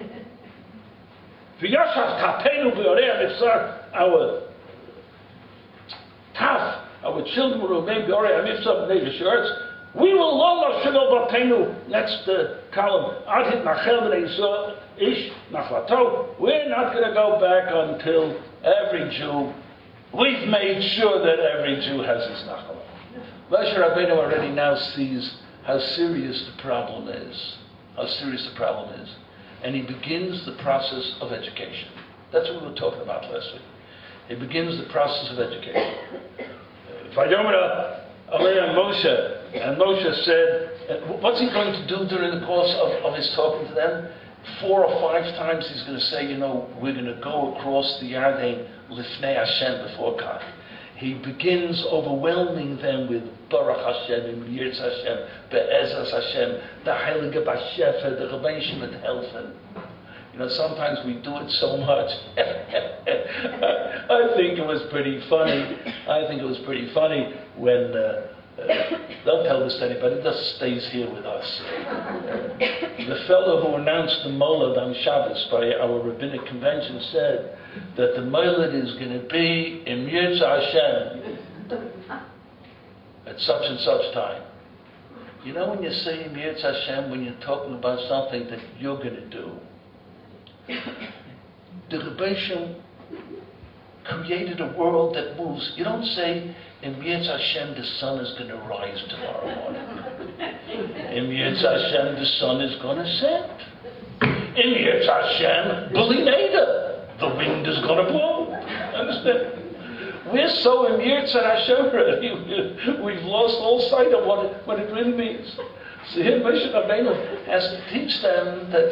Our children will remain Be'orei HaMifsah B'nei Yisrael. We will love Shelo B'Teinu. Next column. Ad Hitnachel B'nei Yisrael Ish Nachlato. We're not going to go back until every Jew. We've made sure that every Jew has his Nachal. Moshe Rabbeinu already now sees how serious the problem is. How serious the problem is. And he begins the process of education. That's what we were talking about last week. He begins the process of education. Vayomer Alei Moshe. And Moshe said, what's he going to do during the course of his talking to them? 4 or 5 times he's going to say, we're going to go across the Yarden Lifnei Hashem, before God. He begins overwhelming them with Baruch Hashem, Yirtz Hashem, Be'ezras Hashem, the Heilige Bashefer, the Rebbein Shemit Helfen. Sometimes we do it so much. I think it was pretty funny when, don't tell this to anybody, it just stays here with us. The fellow who announced the Molad on Shabbos by our rabbinic convention said that the Molad is going to be in Yirtz Hashem at such and such time. You know when you say Yirtz Hashem, when you're talking about something that you're going to do, the Rebbe Shem created a world that moves. You don't say, in Yirtz Hashem, the sun is going to rise tomorrow morning. In Yirtz Hashem, the sun is going to set. In Yirtz Hashem, B'li Neder, the wind is going to blow. Understand? We're so in Yirtz Hashem already, we've lost all sight of what it really means. So here Moshe Rabbeinu has to teach them that,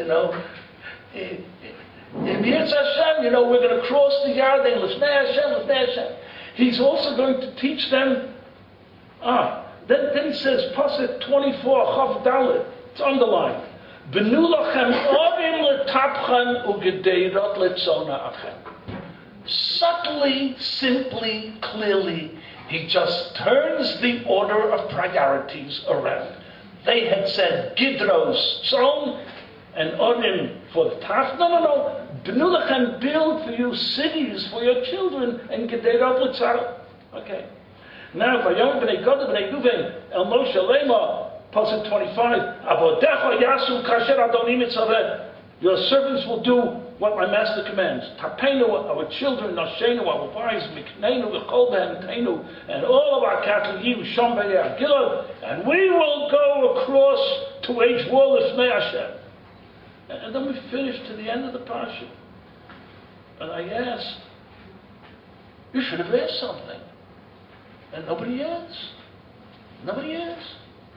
in Yirtz Hashem, we're going to cross the Yarden, L'fnei Hashem, L'fnei Hashem. He's also going to teach them, then he says, Pasuk 24, Chav Dalet, it's underlined. B'nu lachem orim l'tapchem u'gedeirot letzona achem. Subtly, simply, clearly, he just turns the order of priorities around. They had said Gidros, Tzon, and Orim for the Taf. No. B'nu lachem, build for you cities for your children, and Gedeirot l'tzara. Okay. Now, Vayom b'nei Gad b'nei Ruven, El Moshe Lema, Pasuk 25, Avodecha yasu kasher adonim mitzaveh. Your servants will do what my master commands. Tapenu, our children, Nashenu, our wives, Miknenu, V'chol Behemtenu, and all of our cattle, Yiv, Shom Be'er, Gilad, and we will go across to wage war L'fnei Hashem. And then we finished to the end of the parsha. And I asked, you should have asked something. And nobody asked. Nobody asked.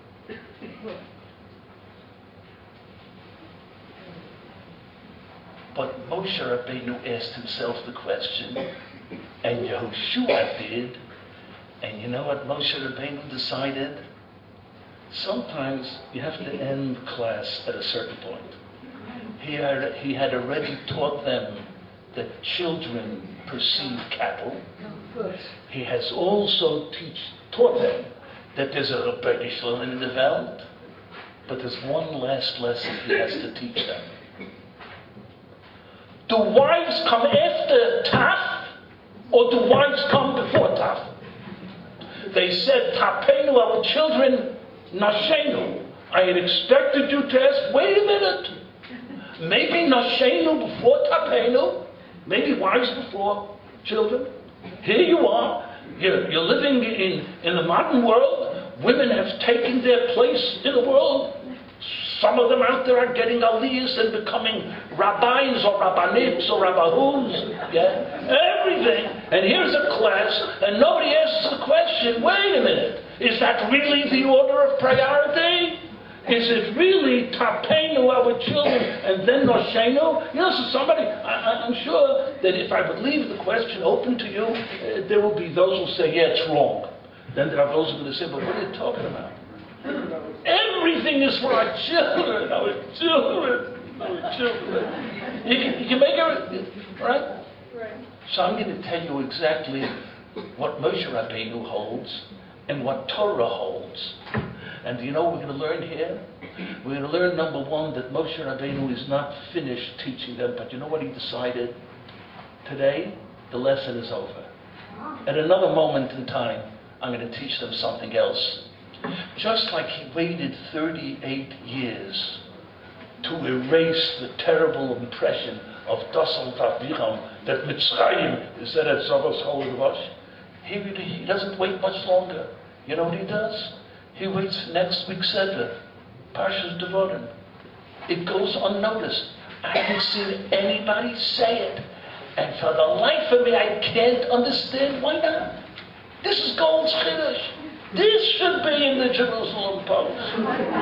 But Moshe Rabbeinu asked himself the question, and Yehoshua did. And you know what Moshe Rabbeinu decided? Sometimes you have to end class at a certain point. He had already taught them that children perceive cattle. He has also taught them that there's a Rebbeinu Shalom in the world. But there's one last lesson he has to teach them. Do wives come after Taf, or do wives come before Taf? They said, Tapenu, our children, Nashenu. I had expected you to ask, wait a minute. Maybe Nashenu before Tapenu, maybe wives before children. Here you are, you're living in the modern world. Women have taken their place in the world. Some of them out there are getting aliyahs and becoming rabbis or rabbanips or rabbahus. Yeah? Everything. And here's a class, and nobody asks the question, wait a minute, is that really the order of priority? Is it really Tapenu, our children, and then Noshenu? So somebody, I'm sure that if I would leave the question open to you, there will be those who say, yeah, it's wrong. Then there are those who are going to say, but what are you talking about? Everything is for our children, our children. You can make everything, right? So I'm going to tell you exactly what Moshe Rabbeinu holds and what Torah holds. And do you know what we're going to learn here? We're going to learn, number one, that Moshe Rabbeinu is not finished teaching them, but you know what he decided? Today, the lesson is over. At another moment in time, I'm going to teach them something else. Just like he waited 38 years to erase the terrible impression of Dasal Tavicham that Mitzrayim is at Zavos Holovash, he doesn't wait much longer. You know what he does? He waits for next week's Seder, Parshas Devarim. It goes unnoticed. I haven't seen anybody say it. And for the life of me, I can't understand why not. This is Gold's Chiddush. This should be in the Jerusalem Post.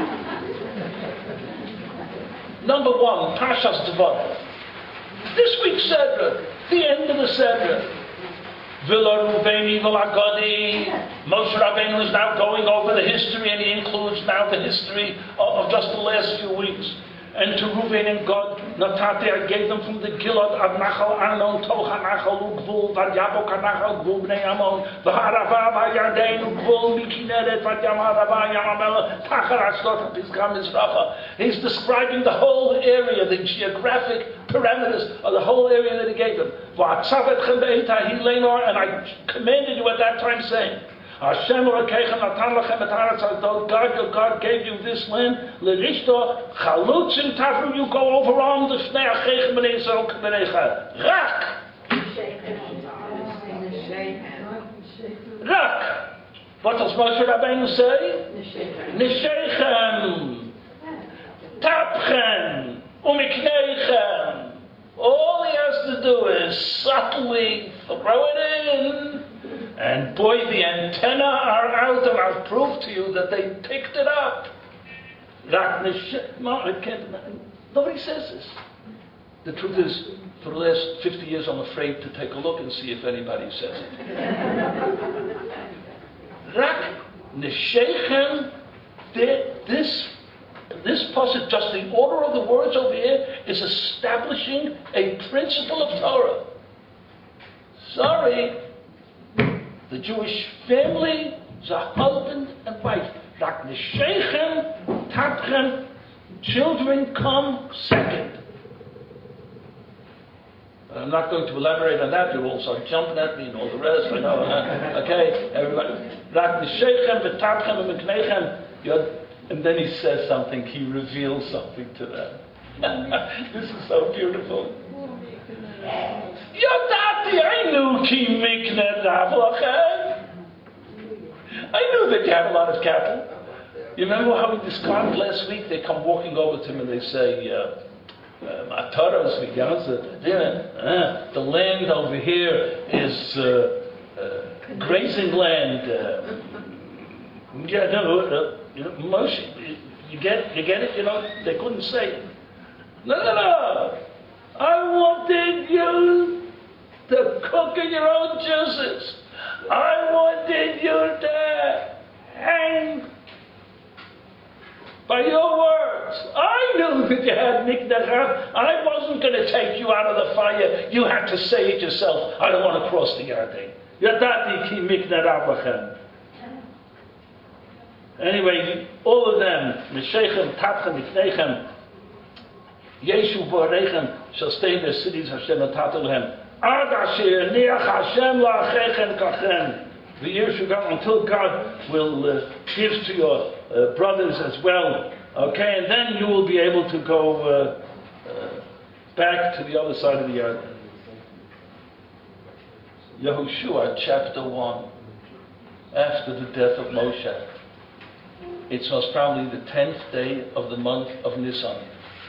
Number one, Parshas Devarim. This week's Seder, the end of the Seder. V'lo Ruveni v'lo Gadi. Moshe Rabbeinu is now going over the history, and he includes now the history of just the last few weeks. And to Reuven and Gad, Natati, I gave them from the Gilad, Ad Nachal Arnon, Tocha Nachal Ugvul, Vad Yabok Nachal Gvul Bnei Amon, V'harava V'yardein Ugvul, Mikineret, Vad Yamarava Yamamela, Tachar Astot HaPizgah Mizracha. He's describing the whole area, the geographic parameters of the whole area that he gave them. V'atzavet Chem Be'etah Hilenor, and I commanded you at that time saying, Hashem Elokeichem natan lachem et haaretz hazot. God, your God, gave you this land. L'rishto chalutzim tavru. You go overarmed l'fnei acheichem b'nei Yisrael k'b'neicha. Rak. What does Moshe Rabbeinu say? Nisheichem, Tapchem, Umikneichem. All he has to do is subtly throw it in, and boy, the antenna are out, and I've proved to you that they picked it up. Nobody says this. The truth is, for the last 50 years, I'm afraid to take a look and see if anybody says it. Rak Neshechem, this passage, just the order of the words over here, is establishing a principle of Torah. Sorry, the Jewish family is a husband and wife. Rak Neshechem, Tapchem, children come second. I'm not going to elaborate on that. You'll all start jumping at me and all the rest. I know. Okay, everybody. And then he says something. He reveals something to them. This is so beautiful. Yodati, I knew ki mikne davlachem. I knew that you had a lot of cattle. You remember how we described last week? They come walking over to him and they say, the land over here is grazing land. Moshe, you get it? They couldn't say it. No. I wanted you to cook in your own juices. I wanted you to hang by your words. I knew that you had Mikneh. I wasn't going to take you out of the fire. You had to say it yourself. I don't want to cross the Yarden. Yadati ki Mikneh Avraham. Anyway, all of them, Meshechem, Tapchem, Miknechem, Yeshu Borechem, shall stay in their cities. Hashem Atatelhem. Ad Asher Niach Hashem La'achechem Kachem. The years you got until God will give to your brothers as well. Okay, and then you will be able to go back to the other side of the earth. Yehoshua chapter 1, after the death of Moshe. It's most probably the 10th day of the month of Nisan.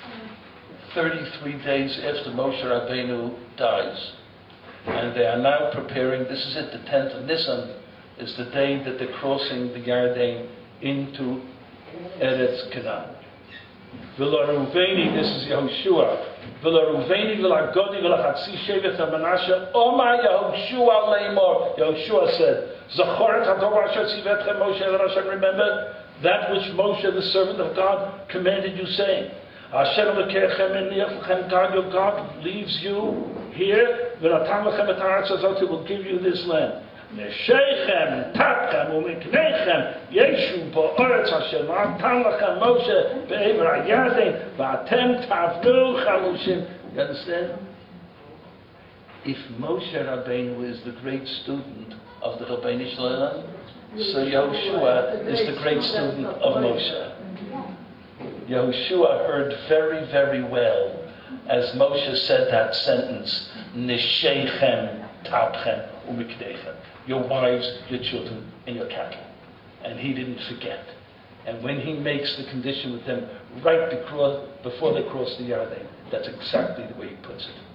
33 days after Moshe Rabbeinu dies. And they are now preparing, this is it, the 10th of Nisan, is the day that they're crossing the Yarden into Eretz Canaan. V'la Ruveni, this is Yehoshua. V'la Ruveni, v'la Godi, v'la Chatzi Shevet HaManashe, Omar Yehoshua Leimor. Yehoshua said, Zachoret HaTorah Asher Tzivetchem Moshe v'Rashem, remember that which Moshe, the servant of God, commanded you, saying, Hashem Elokeichem eniach lechem, God your God leaves you here, v'natan lechem et haaretz hazot, He will give you this land. Neshechem, Tapchem, Umiknechem, Yeshu bo'oretz Hashem, natan lechem Moshe be'ever hayarden, v'atem tavnu chalushim. You understand? If Moshe Rabbeinu is the great student of the Rabbeinu Shalom, so Yehoshua is the great student of Moshe. Yehoshua heard very, very well as Moshe said that sentence, Neshechem, Tapchem, Umiknechem. Your wives, your children, and your cattle. And he didn't forget. And when he makes the condition with them right before they cross the Yarden, that's exactly the way he puts it.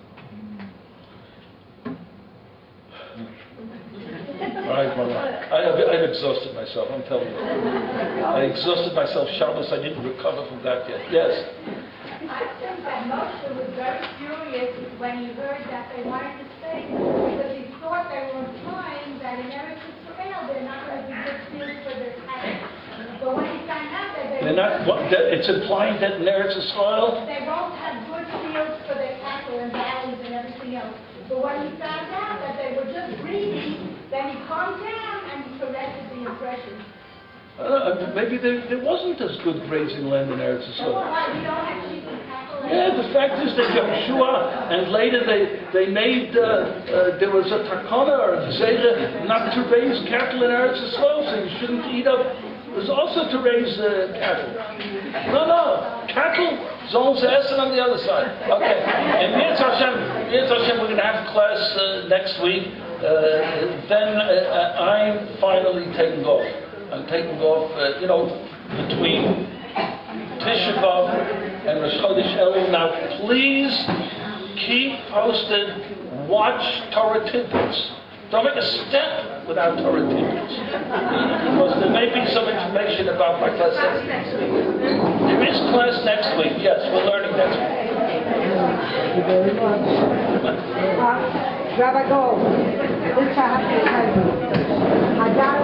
All right, I've exhausted myself, I'm telling you. I exhausted myself. Shabbos, I didn't recover from that yet. Yes?
I think that Moshe was very furious when he heard that they wanted to stay, because he thought they were implying that in Eretz Yisrael they're not going to be good fields for their cattle. But when he found out that
they're not, it's implying that in Eretz Yisrael
they won't have good fields for their cattle and valleys and everything else. But when he found out that they were just greedy, then he calmed down and he corrected the impression.
Maybe there wasn't as good grazing land in Eretz Yisrael.
You don't have sheep and cattle
Yeah, the fact is that Yeshua, and later they made, there was a takana or a zera not to raise cattle in Eretz Yisrael, so you shouldn't eat up. It was also to raise cattle. No, cattle, zones S on the other side. Okay, and Mirz Hashem, we're going to have class next week. Then I'm finally taking off. I'm taking off, between Tisha B'Av and Rosh Chodesh Elul. Now, please keep posted. Watch Torah Tidbits. Don't make a step without Torah Tidbits, because there may be some information about my class next week. There is class next week. Yes, we're learning next week.
Thank you very much. Rabbi Gold, this I have to tell you. I got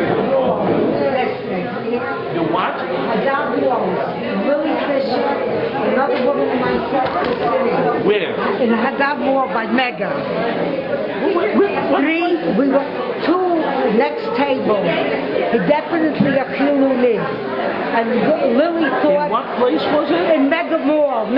You what?
I got Willie Fisher, another woman in my church.
Where?
In Hadav Wall by Mega. We were two next table. He definitely a few live. And Lily thought.
In what place was it?
In Mega Mall.